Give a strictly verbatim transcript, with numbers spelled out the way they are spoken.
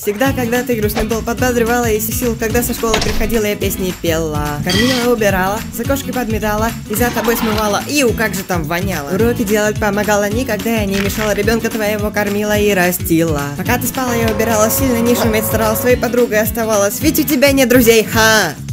Всегда, когда ты грустный был, подбадривала и сил, когда со школы приходила, я песни пела. Кормила, убирала, за кошкой подметала, и за тобой смывала, иу, как же там воняло. Уроки делать помогала, никогда я не мешала, ребенка твоего кормила и растила. Пока ты спала, я убирала, сильно не шуметь старалась, твоей подругой оставалась, ведь у тебя нет друзей, ха!